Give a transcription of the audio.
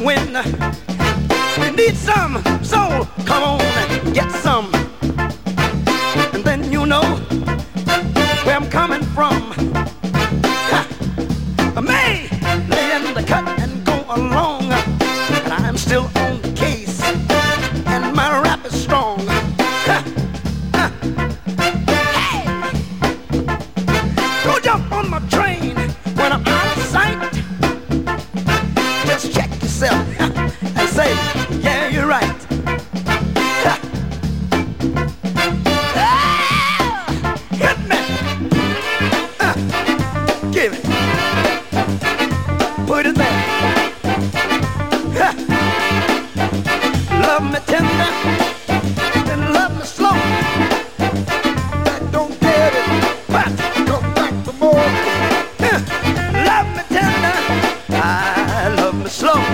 when you need some soul, come on and get some. And then you know where I'm coming from. I may lay in the cut and go along, and I'm still on the case, and my rap is strong. Hey! Go jump on my train when I'm out of sight. Just check yourself and say, yeah, you're right. Hit me. Give it. Put it there. Love me tender, then love me slow. I don't get it, but come back for more. Love me tender, I love me slow.